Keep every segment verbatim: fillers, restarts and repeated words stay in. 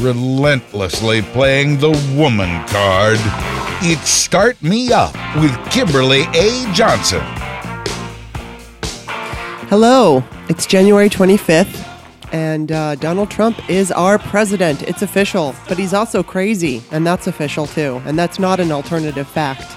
relentlessly playing the woman card. It's Start Me Up with Kimberly A. Johnson. Hello, it's January twenty-fifth, and uh, Donald Trump is our president. It's official, but he's also crazy, and that's official too, and that's not an alternative fact.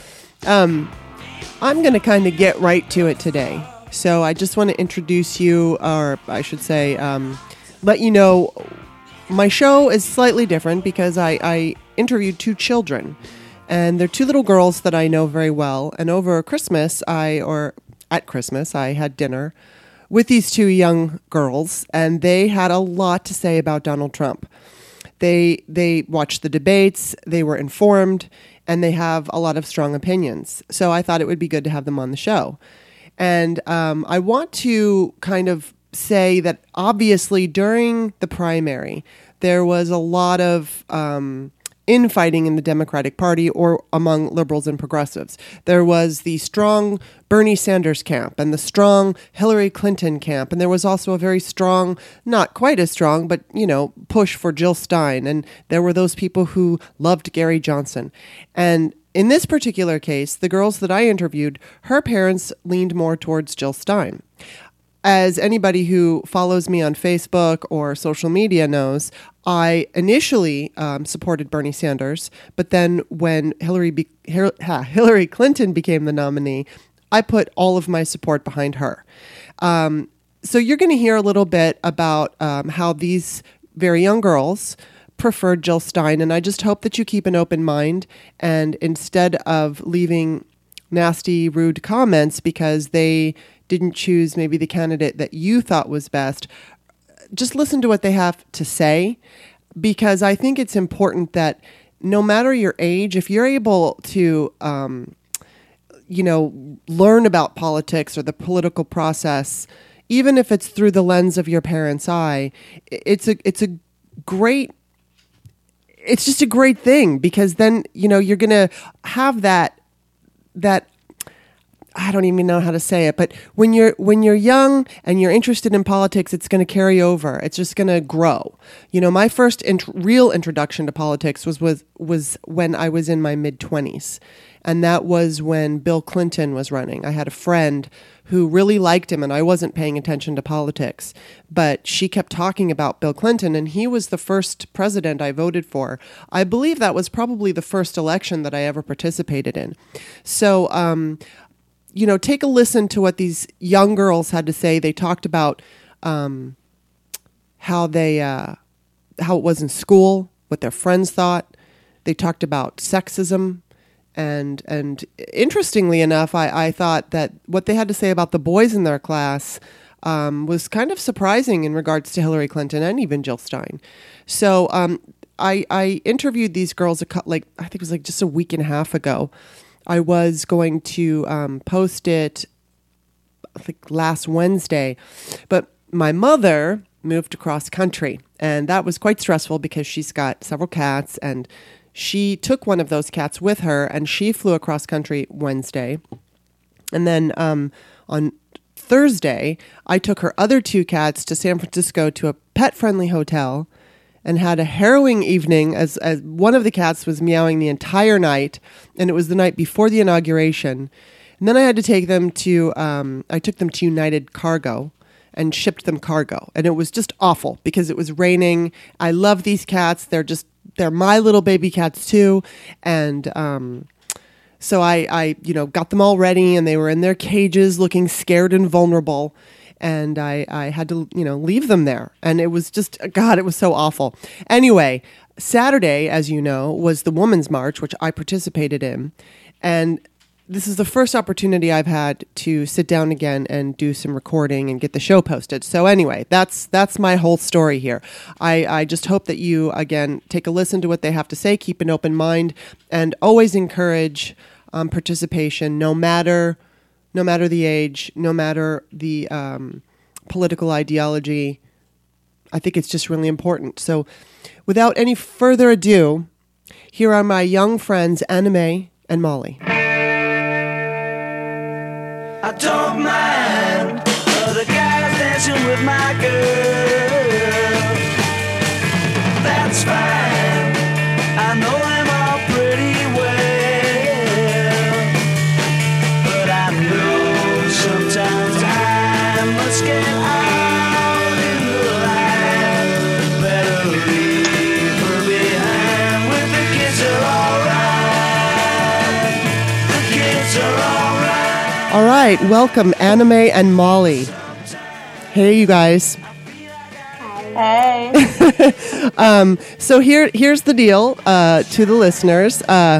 Um, I'm going to kind of get right to it today. So I just want to introduce you, or I should say, um, let you know my show is slightly different because I, I interviewed two children, and they're two little girls that I know very well. And over Christmas, I, or at Christmas, I had dinner with these two young girls, and they had a lot to say about Donald Trump. They they watched the debates, they were informed, and they have a lot of strong opinions. So I thought it would be good to have them on the show. And um, I want to kind of say that obviously during the primary, there was a lot of um, infighting in the Democratic Party or among liberals and progressives. There was the strong Bernie Sanders camp and the strong Hillary Clinton camp. And there was also a very strong, not quite as strong, but, you know, push for Jill Stein. And there were those people who loved Gary Johnson. And in this particular case, the girls that I interviewed, her parents leaned more towards Jill Stein. As anybody who follows me on Facebook or social media knows, I initially um, supported Bernie Sanders, but then when Hillary be- Hillary Clinton became the nominee, I put all of my support behind her. Um, so you're going to hear a little bit about um, how these very young girls preferred Jill Stein, and I just hope that you keep an open mind, and instead of leaving nasty, rude comments because they didn't choose maybe the candidate that you thought was best, just listen to what they have to say, because I think it's important that no matter your age, if you're able to, um, you know, learn about politics or the political process, even if it's through the lens of your parents' eye, it's a it's a great It's just a great thing, because then, you know, you're going to have that, that, I don't even know how to say it, but when you're, when you're young and you're interested in politics, it's going to carry over. It's just going to grow. You know, my first int- real introduction to politics was, was, was when I was in my mid twenties. And that was when Bill Clinton was running. I had a friend who really liked him, and I wasn't paying attention to politics, but she kept talking about Bill Clinton, and he was the first president I voted for. I believe that was probably the first election that I ever participated in. So, um, you know, take a listen to what these young girls had to say. They talked about um, how they, uh, how it was in school, what their friends thought. They talked about sexism. And and interestingly enough, I, I thought that what they had to say about the boys in their class um, was kind of surprising in regards to Hillary Clinton and even Jill Stein. So um, I I interviewed these girls a, like I think it was like just a week and a half ago. I was going to um, post it I think last Wednesday, but my mother moved across country, and that was quite stressful because she's got several cats, and she took one of those cats with her, and she flew across country Wednesday. And then um, on Thursday, I took her other two cats to San Francisco to a pet-friendly hotel and had a harrowing evening as, as one of the cats was meowing the entire night, and it was the night before the inauguration. And then I had to take them to, um, I took them to United Cargo and shipped them cargo. And it was just awful because it was raining. I love these cats. They're just They're my little baby cats too. And um, so I, I, you know, got them all ready, and they were in their cages looking scared and vulnerable. And I, I had to, you know, leave them there. And it was just, God, it was so awful. Anyway, Saturday, as you know, was the Women's March, which I participated in. And this is the first opportunity I've had to sit down again and do some recording and get the show posted. So anyway, that's that's my whole story here. I, I just hope that you, again, take a listen to what they have to say, keep an open mind, and always encourage um, participation, no matter no matter the age, no matter the um, political ideology. I think it's just really important. So without any further ado, here are my young friends, Anna Mae and Molly. I don't mind other guys dancing with my girl. That's that's fine. I know them all pretty well, but I know sometimes I must get out in the line. Better leave her behind. With the kids are alright. The kids are alright. All right, welcome Anime and Molly. Hey, you guys. Hey. um, so here, here's the deal uh, to the listeners. Uh,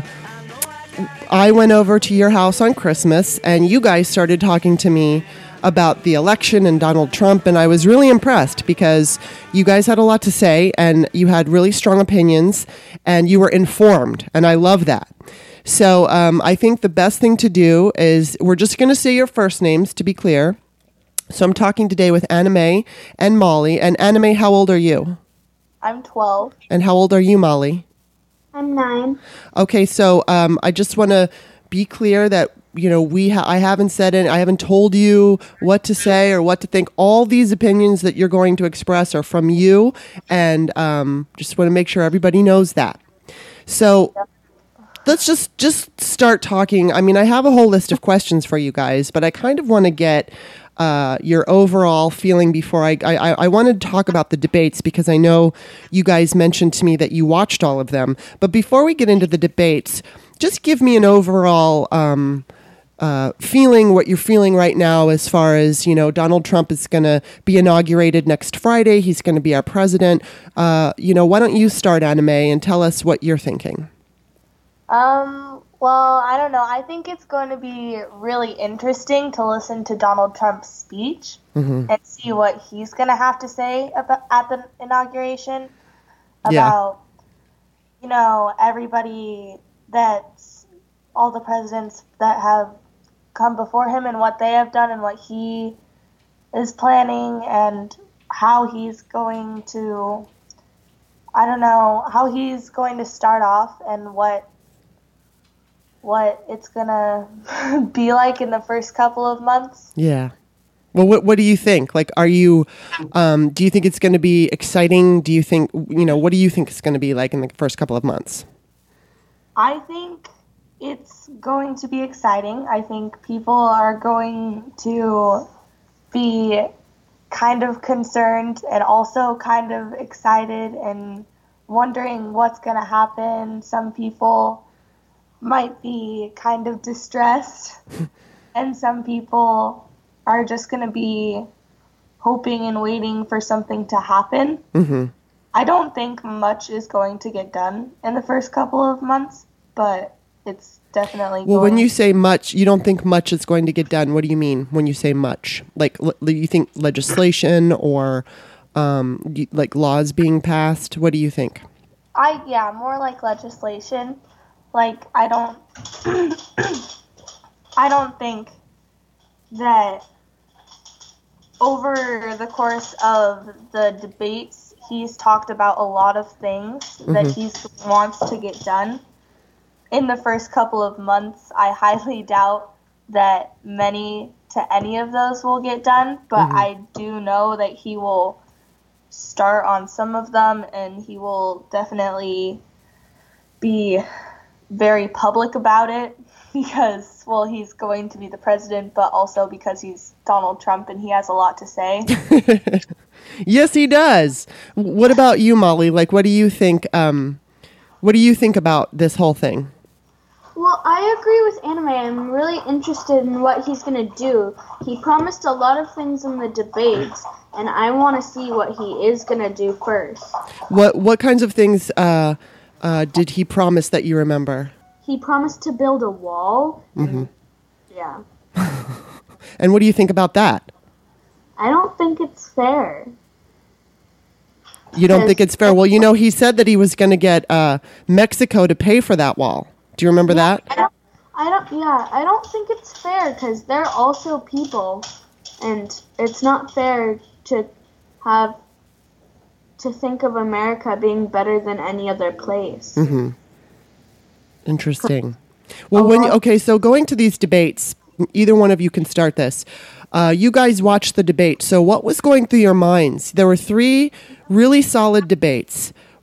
I went over to your house on Christmas, and you guys started talking to me about the election and Donald Trump, and I was really impressed because you guys had a lot to say, and you had really strong opinions, and you were informed, and I love that. So um, I think the best thing to do is we're just going to say your first names, to be clear. So I'm talking today with Anime and Molly. And Anime, how old are you? I'm twelve. And how old are you, Molly? I'm nine. Okay, so um, I just want to be clear that, you know, we ha- I haven't said it. I haven't told you what to say or what to think. All these opinions that you're going to express are from you. And um, just want to make sure everybody knows that. So let's just, just start talking. I mean, I have a whole list of questions for you guys, but I kind of want to get Uh, your overall feeling before I, I, I wanted to talk about the debates because I know you guys mentioned to me that you watched all of them. But before we get into the debates, just give me an overall um, uh, feeling, what you're feeling right now as far as, you know, Donald Trump is going to be inaugurated next Friday. He's going to be our president. Uh, you know, why don't you start, Anime, and tell us what you're thinking? Um, well, I don't know. I think it's going to be really interesting to listen to Donald Trump's speech Mm-hmm. and see what he's going to have to say about, at the inauguration Yeah. about, you know, everybody that's all the presidents that have come before him and what they have done and what he is planning and how he's going to, I don't know, how he's going to start off and what what it's gonna be like in the first couple of months. Yeah. Well, what what do you think? Like, are you, um, do you think it's going to be exciting? Do you think, you know, what do you think it's going to be like in the first couple of months? I think it's going to be exciting. I think people are going to be kind of concerned and also kind of excited and wondering what's going to happen. Some people might be kind of distressed and some people are just going to be hoping and waiting for something to happen. Mm-hmm. I don't think much is going to get done in the first couple of months, but it's definitely Well, going. when you say much, you don't think much is going to get done. What do you mean when you say much? Like, l- you think legislation or um, y- like laws being passed? What do you think? I yeah, more like legislation. Like I don't I don't think that over the course of the debates he's talked about a lot of things that he wants to get done. In the first couple of months, I highly doubt that many to any of those will get done, but I do know that he will start on some of them and he will definitely be very public about it because, well, he's going to be the president, but also because he's Donald Trump and he has a lot to say. Yes, he does. What about you, Molly? Like, what do you think? Um, what do you think about this whole thing? Well, I agree with Anime. I'm really interested in what he's going to do. He promised a lot of things in the debates, and I want to see what he is going to do first. What what kinds of things uh, uh, did he promise that you remember? He promised to build a wall. Mm-hmm. Yeah. And what do you think about that? I don't think it's fair. You don't think it's fair? Well, you know, he said that he was going to get uh, Mexico to pay for that wall. Do you remember that? I don't, I don't, yeah, I don't think it's fair because they're also people, and it's not fair to have to think of America being better than any other place. Mm-hmm. Interesting. Well, when you, okay, so going to these debates, either one of you can start this. Uh, you guys watched the debate. So what was going through your minds? There were three really solid debates.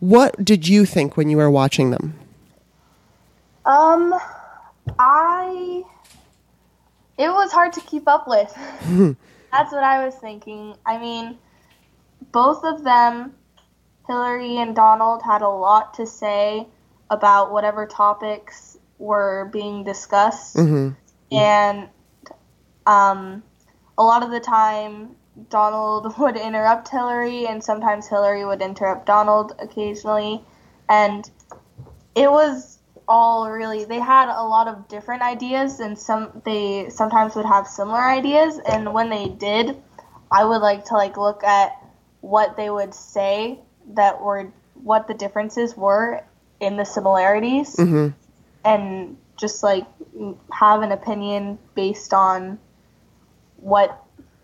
What did you think when you were watching them? Um, I. It was hard to keep up with. That's what I was thinking. I mean, both of them, Hillary and Donald, had a lot to say about whatever topics were being discussed. Mm-hmm. And um, a lot of the time, Donald would interrupt Hillary, and sometimes Hillary would interrupt Donald occasionally. And it was all really, they had a lot of different ideas, and some they sometimes would have similar ideas. And when they did, I would like to like look at what they would say that were what the differences were in the similarities, Mm-hmm. and just like have an opinion based on what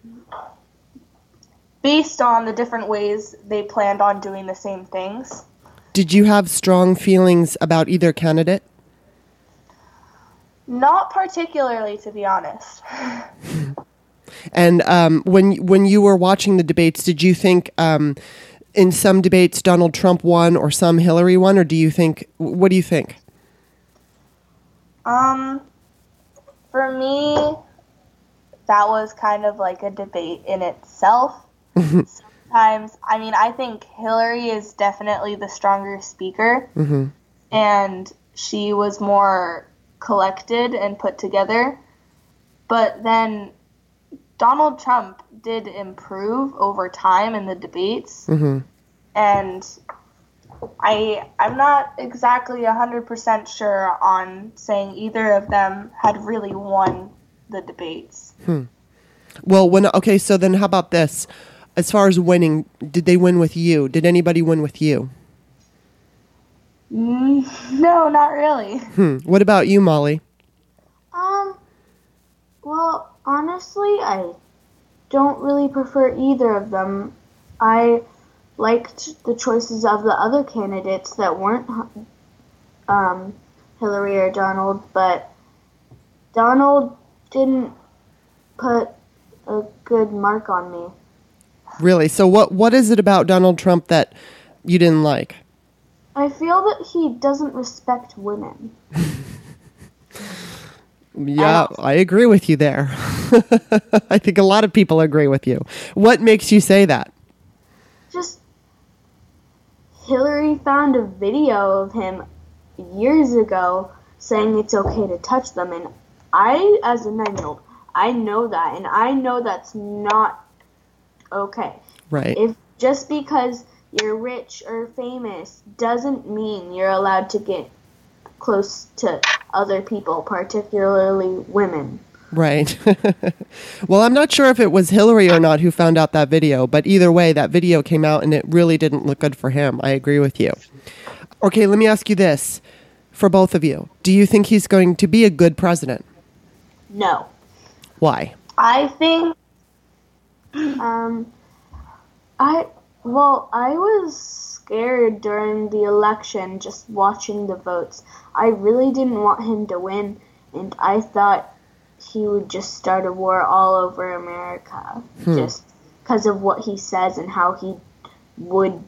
based on the different ways they planned on doing the same things. Did you have strong feelings about either candidate? Not particularly, to be honest. And um, when when you were watching the debates, did you think um, in some debates Donald Trump won or some Hillary won, or do you think, what do you think? Um, for me, that was kind of like a debate in itself. Sometimes, I mean, I think Hillary is definitely the stronger speaker, Mm-hmm. and she was more collected and put together. But then Donald Trump did improve over time in the debates, Mm-hmm. and I, I'm not exactly one hundred percent sure on saying either of them had really won the debates. Well, when okay, so then how about this? As far as winning, did they win with you? Did anybody win with you? Mm, no, not really. Hmm. What about you, Molly? Um, well, honestly, I don't really prefer either of them. I liked the choices of the other candidates that weren't um, Hillary or Donald, but Donald didn't put a good mark on me. Really? So what what is it about Donald Trump that you didn't like? I feel that he doesn't respect women. Yeah, I agree with you there. I think a lot of people agree with you. What makes you say that? Just Hillary found a video of him years ago saying it's okay to touch them, and I, as a nine-year-old, I know that, and I know that's not okay. Right. If just because you're rich or famous doesn't mean you're allowed to get close to other people, particularly women. Right. Well, I'm not sure if it was Hillary or not who found out that video, but either way, that video came out and it really didn't look good for him. I agree with you. Okay, let me ask you this for both of you. Do you think he's going to be a good president? No. Why? I think Um, I, well, I was scared during the election just watching the votes. I really didn't want him to win, and I thought he would just start a war all over America, Hmm. just because of what he says and how he would,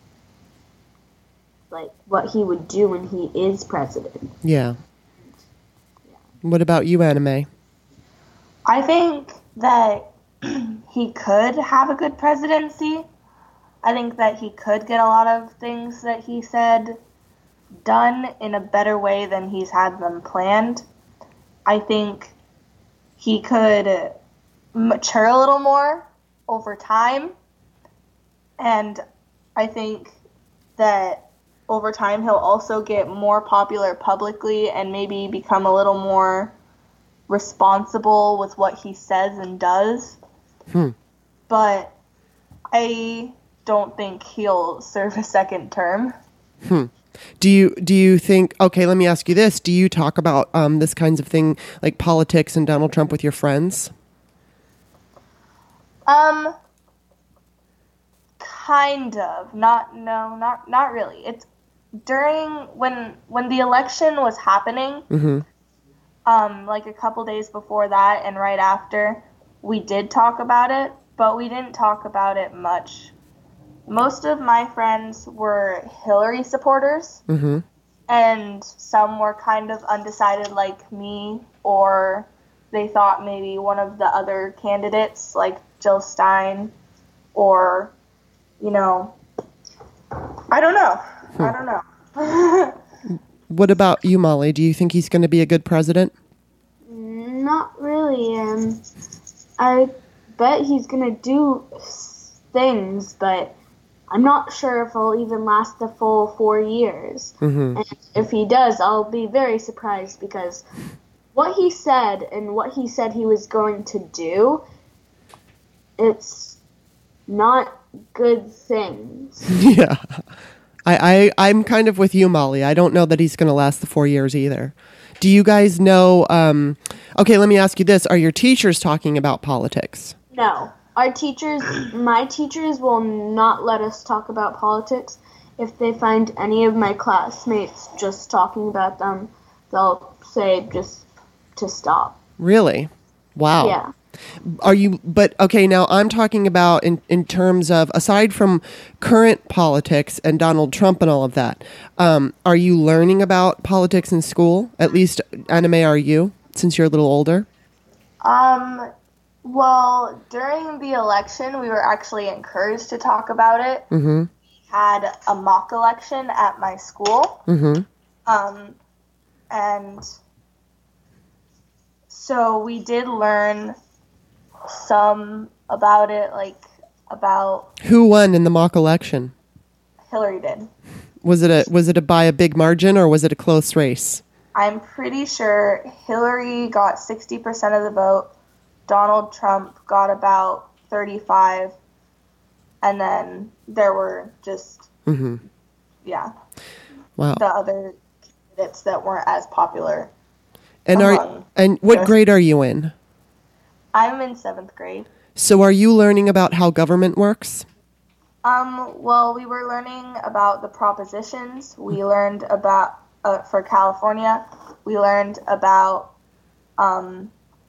like, what he would do when he is president. Yeah. What about you, Anna Mae? I think that he could have a good presidency. I think that he could get a lot of things that he said done in a better way than he's had them planned. I think he could mature a little more over time. And I think that over time he'll also get more popular publicly and maybe become a little more responsible with what he says and does. Hmm. But I don't think he'll serve a second term. Hmm. Do you do you think? Okay, let me ask you this: do you talk about um, this kinds of thing like politics and Donald Trump with your friends? Um, kind of. Not no, not not really. It's during when when the election was happening. Mm-hmm. Um, like a couple days before that and right after, we did talk about it, but we didn't talk about it much most of my friends were Hillary supporters, Mm-hmm. and some were kind of undecided like me, or they thought maybe one of the other candidates like Jill Stein, or, you know, I don't know. Hmm. I don't know. What about you, Molly? Do you think he's going to be a good president? Not really. Um, I bet he's gonna do s- things, but I'm not sure if he'll even last the full four years. Mm-hmm. And if he does, I'll be very surprised because what he said and what he said he was going to do, it's not good things. Yeah. I, I, I'm kind of with you, Molly. I don't know that he's going to last the four years either. Do you guys know? Um, okay, let me ask you this. Are your teachers talking about politics? No. Our teachers, my teachers will not let us talk about politics. If they find any of my classmates just talking about them, they'll say just to stop. Really? Wow. Yeah. Are you, but okay, now I'm talking about in, in terms of, aside from current politics and Donald Trump and all of that, um, are you learning about politics in school? At least, Anime, are you, since you're a little older? Um, well, during the election, we were actually encouraged to talk about it. Mm-hmm. We had a mock election at my school. Mm-hmm. Um, and so we did learn some about it, like about Who won in the mock election? Hillary did. Was it a was it a by a big margin or was it a close race? I'm pretty sure Hillary got sixty percent of the vote. Donald Trump got about thirty-five, and then there were just Mm-hmm. yeah, Wow. the other candidates that weren't as popular. And are among and what the- grade are you in? I'm in seventh grade. So are you learning about how government works? Um, well, we were learning about the propositions. We learned about, uh, for California, we learned about, um,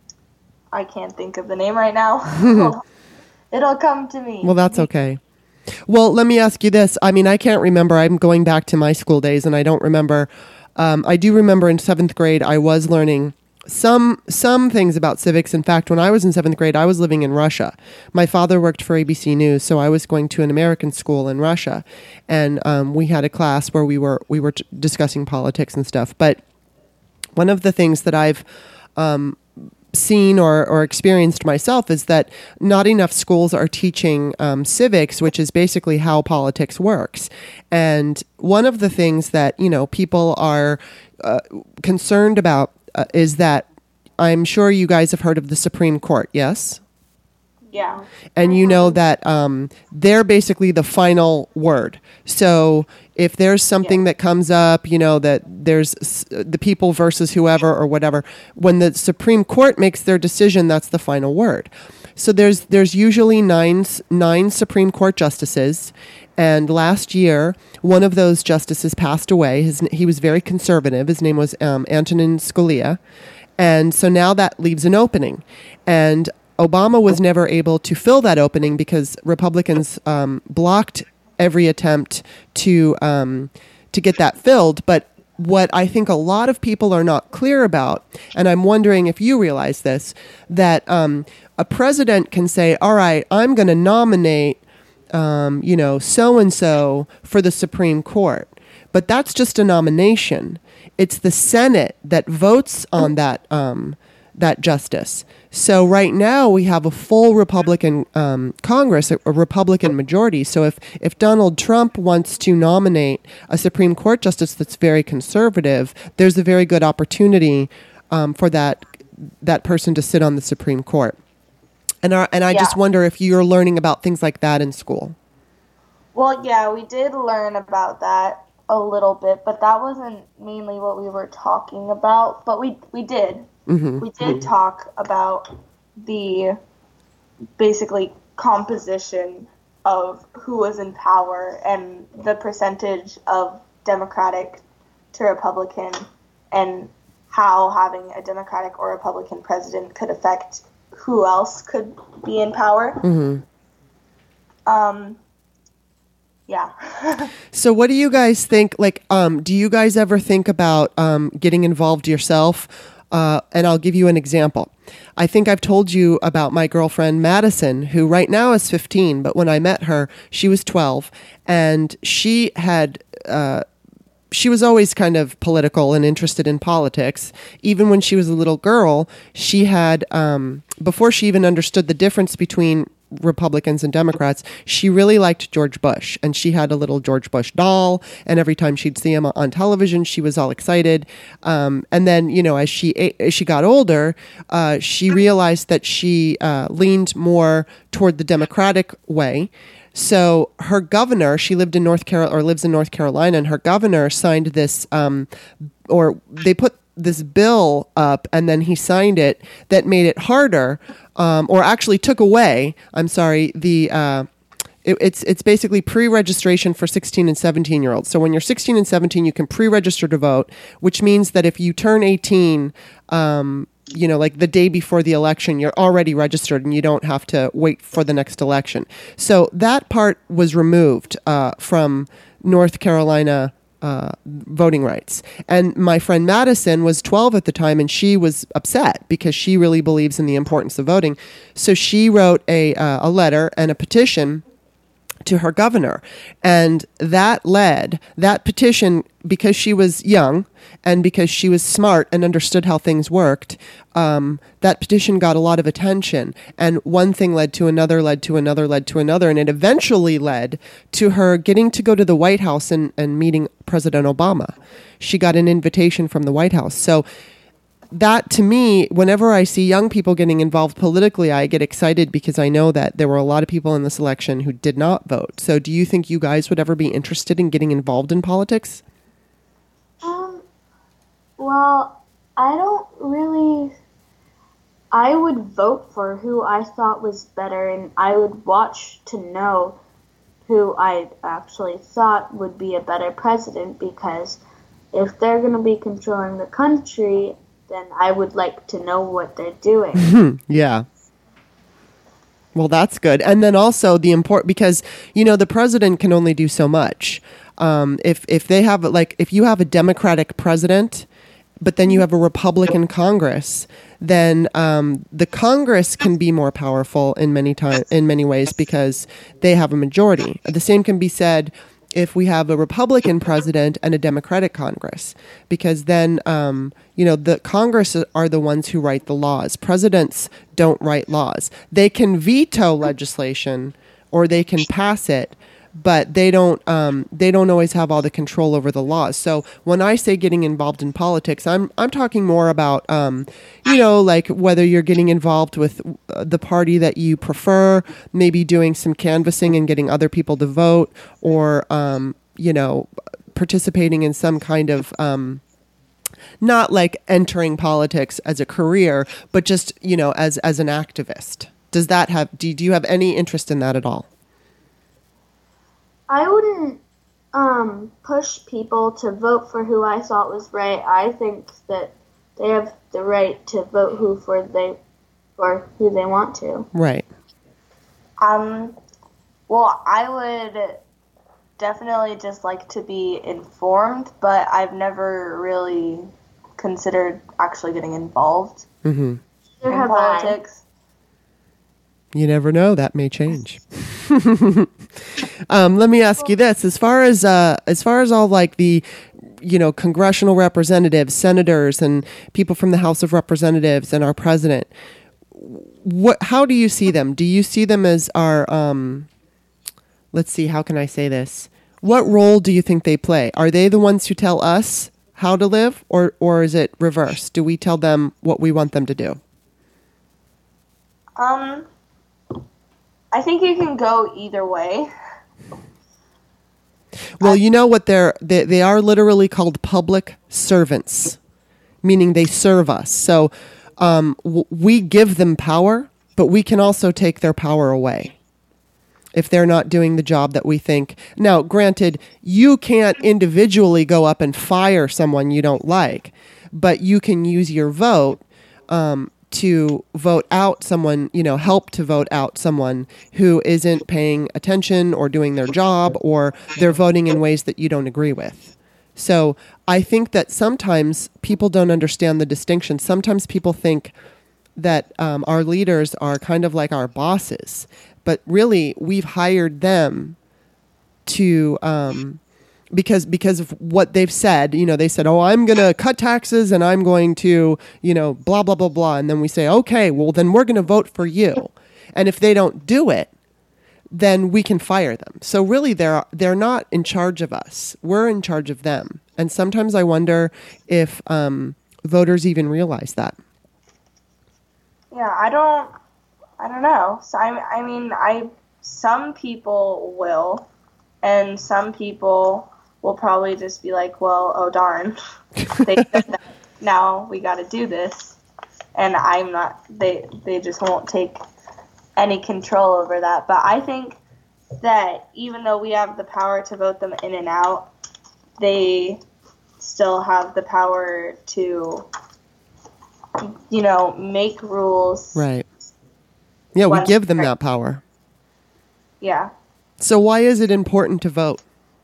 I can't think of the name right now. It'll come to me. Well, that's okay. Well, let me ask you this. I mean, I can't remember. I'm going back to my school days, and I don't remember. Um, I do remember in seventh grade, I was learning some some things about civics. In fact, when I was in seventh grade, I was living in Russia. My father worked for A B C News, so I was going to an American school in Russia, and um, we had a class where we were we were t- discussing politics and stuff. But one of the things that I've um, seen or, or experienced myself is that not enough schools are teaching um, civics, which is basically how politics works. And one of the things that, you know, people are uh, concerned about uh, is that I'm sure you guys have heard of the Supreme Court, yes? Yeah. And you know that um, they're basically the final word. So if there's something Yeah. that comes up, you know, that there's s- the people versus whoever or whatever, when the Supreme Court makes their decision, that's the final word. So there's there's usually nine s- nine Supreme Court justices. And last year, one of those justices passed away. His, n- he was very conservative. His name was um, Antonin Scalia. And so now that leaves an opening. And Obama was never able to fill that opening because Republicans um, blocked every attempt to um, to get that filled. But what I think a lot of people are not clear about, and I'm wondering if you realize this, that um, a president can say, all right, I'm going to nominate, um, you know, so-and-so for the Supreme Court. But that's just a nomination. It's the Senate that votes on that um, that justice. So right now we have a full Republican um, Congress, a, a Republican majority. So if, if Donald Trump wants to nominate a Supreme Court justice that's very conservative, there's a very good opportunity um, for that that person to sit on the Supreme Court. And our, and I Yeah. just wonder if you're learning about things like that in school. Well, yeah, we did learn about that a little bit, but that wasn't mainly what we were talking about. But we we did. Mm-hmm. We did talk about the basically composition of who was in power and the percentage of Democratic to Republican and how having a Democratic or Republican president could affect who else could be in power. Mm-hmm. Um, yeah. So what do you guys think, like, um, do you guys ever think about um, getting involved yourself? Uh, and I'll give you an example. I think I've told you about my girlfriend Madison, who right now is fifteen, but when I met her, she was twelve, and she had... Uh, she was always kind of political and interested in politics. Even when she was a little girl, she had, um, before she even understood the difference between Republicans and Democrats, she really liked George Bush, and she had a little George Bush doll, and every time she'd see him on television, she was all excited. Um, and then, you know, as she as she got older, uh, she realized that she uh, leaned more toward the Democratic way. So her governor, she lived in North Carolina or lives in North Carolina, and her governor signed this, um, or they put this bill up, and then he signed it that made it harder, um, or actually took away. I'm sorry, the uh, it, it's it's basically pre-registration for sixteen and seventeen year olds. So when you're sixteen and seventeen, you can pre-register to vote, which means that if you turn eighteen. Um, you know, like the day before the election, you're already registered and you don't have to wait for the next election. So that part was removed uh, from North Carolina uh, voting rights. And my friend Madison was twelve at the time, and she was upset because she really believes in the importance of voting. So she wrote a uh, a letter and a petition to her governor. And that led, that petition, because she was young and because she was smart and understood how things worked, um, that petition got a lot of attention. And one thing led to another, led to another, led to another. And it eventually led to her getting to go to the White House and, and meeting President Obama. She got an invitation from the White House. So that, to me, whenever I see young people getting involved politically, I get excited because I know that there were a lot of people in this election who did not vote. So do you think you guys would ever be interested in getting involved in politics? Um, well, I don't really... I would vote for who I thought was better, and I would watch to know who I actually thought would be a better president, because if they're going to be controlling the country, then I would like to know what they're doing. Yeah. Well, that's good. And then also the import, because, you know, the president can only do so much. Um, if, if they have, like, if you have a Democratic president, but then you have a Republican Congress, then um, the Congress can be more powerful in many time, in many ways, because they have a majority. The same can be said if we have a Republican president and a Democratic Congress, because then, um, you know, the Congress are the ones who write the laws. Presidents don't write laws. They can veto legislation or they can pass it, but they don't um, they don't always have all the control over the laws. So when I say getting involved in politics, I'm I'm talking more about, um, you know, like whether you're getting involved with the party that you prefer, maybe doing some canvassing and getting other people to vote, or, um, you know, participating in some kind of, um, not like entering politics as a career, but just, you know, as, as an activist. Does that have, do, do you have any interest in that at all? I wouldn't um, push people to vote for who I thought was right. I think that they have the right to vote who for they for who they want to. Right. Um. Well, I would definitely just like to be informed, but I've never really considered actually getting involved Mm-hmm. There in have I. politics. You never know. That may change. um, let me ask you this: as far as uh, as far as all like the, you know, congressional representatives, senators, and people from the House of Representatives, and our president, what? How do you see them? Do you see them as our? Um, let's see. How can I say this? What role do you think they play? Are they the ones who tell us how to live, or or is it reverse? Do we tell them what we want them to do? Um. I think you can go either way. Well, you know what they're, they, they are literally called public servants, meaning they serve us. So um, w- we give them power, but we can also take their power away if they're not doing the job that we think. Now, granted, you can't individually go up and fire someone you don't like, but you can use your vote um, to vote out someone, you know, help to vote out someone who isn't paying attention or doing their job, or they're voting in ways that you don't agree with. So I think that sometimes people don't understand the distinction. Sometimes people think that um, our leaders are kind of like our bosses, but really we've hired them to, um, because because of what they've said. You know, they said, oh, I'm going to cut taxes and I'm going to, you know, blah, blah, blah, blah. And then we say, okay, well, then we're going to vote for you. And if they don't do it, then we can fire them. So really, they're they're not in charge of us. We're in charge of them. And sometimes I wonder if um, voters even realize that. Yeah, I don't, I don't know. So I, I mean, I some people will, and some people will probably just be like, well, oh darn, they said that, now we got to do this, and I'm not. They they just won't take any control over that. But I think that even though we have the power to vote them in and out, they still have the power to, you know, make rules. Right. Yeah, we Once- give them that power. Yeah. So why is it important to vote?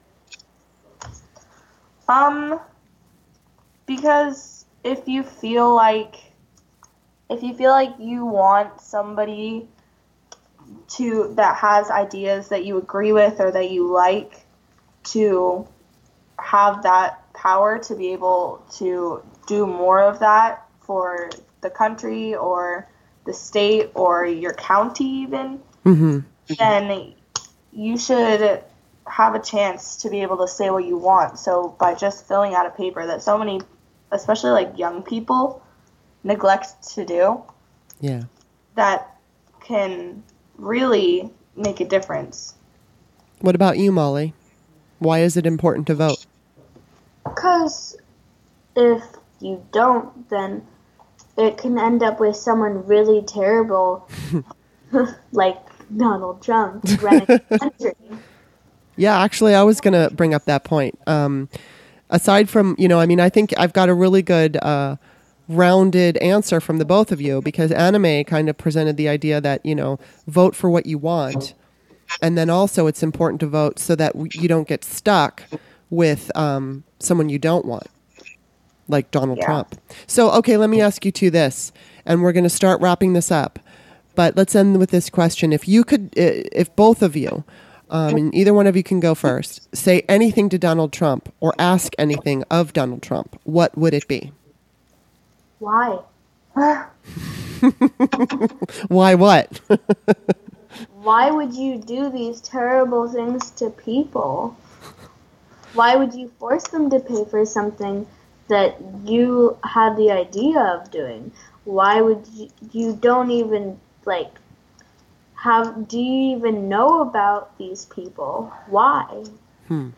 Um, because if you feel like, if you feel like you want somebody to, that has ideas that you agree with or that you like, to have that power to be able to do more of that for the country or the state or your county even, Mm-hmm. then you should have a chance to be able to say what you want. So by just filling out a paper that so many, especially like young people, neglect to do, Yeah. that can really make a difference. What about you, Molly? Why is it important to vote? Because if you don't, then it can end up with someone really terrible, like Donald Trump, running the country. Yeah, actually, I was going to bring up that point. Um, aside from, you know, I mean, I think I've got a really good uh, rounded answer from the both of you, because Anime kind of presented the idea that, you know, vote for what you want. And then also it's important to vote so that w- you don't get stuck with um, someone you don't want, like Donald Yeah. Trump. So, okay, let me ask you two this, and we're going to start wrapping this up. But let's end with this question. If you could, i- if both of you, um, and either one of you can go first, say anything to Donald Trump or ask anything of Donald Trump, what would it be? Why? Why what? Why would you do these terrible things to people? Why would you force them to pay for something that you had the idea of doing? Why would you, you don't even, like, have, do you even know about these people? Why? Um,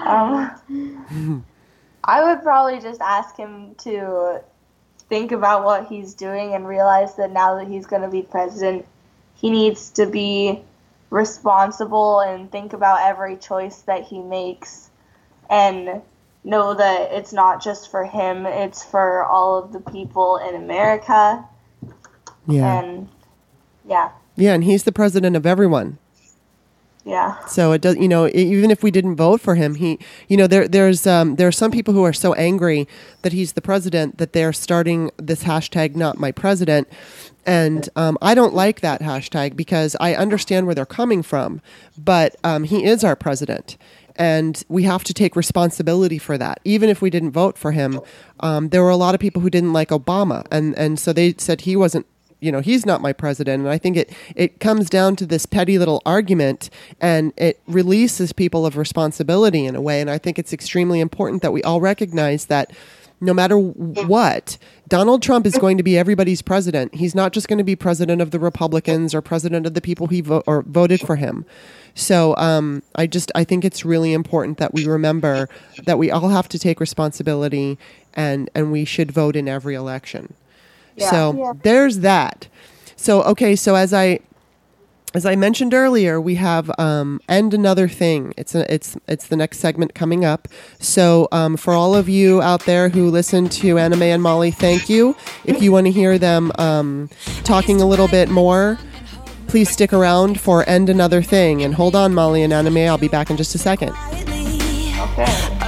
I would probably just ask him to think about what he's doing and realize that now that he's going to be president, he needs to be responsible and think about every choice that he makes and know that it's not just for him, it's for all of the people in America. Yeah. And yeah, Yeah, and he's the president of everyone. yeah. So it does, you know, e- even if we didn't vote for him, he, you know, there, there's, um, there are some people who are so angry that he's the president that they're starting this hashtag, not my president. And um, I don't like that hashtag because I understand where they're coming from, but um, he is our president. And we have to take responsibility for that. Even if we didn't vote for him, um, there were a lot of people who didn't like Obama. And, and so they said he wasn't, you know, he's not my president. And I think it, it comes down to this petty little argument, and it releases people of responsibility in a way. And I think it's extremely important that we all recognize that no matter what, Donald Trump is going to be everybody's president. He's not just going to be president of the Republicans or president of the people who vo- or voted for him. So um, I just I think it's really important that we remember that we all have to take responsibility, and, and we should vote in every election. Yeah. So Yeah. there's that. So, okay, so as I as I mentioned earlier, we have um, And Another Thing. It's a, it's it's the next segment coming up. So um, for all of you out there who listen to Anime and Molly, thank you. If you want to hear them um, talking a little bit more, please stick around for And Another Thing. And hold on, Molly and Anime. I'll be back in just a second. Okay.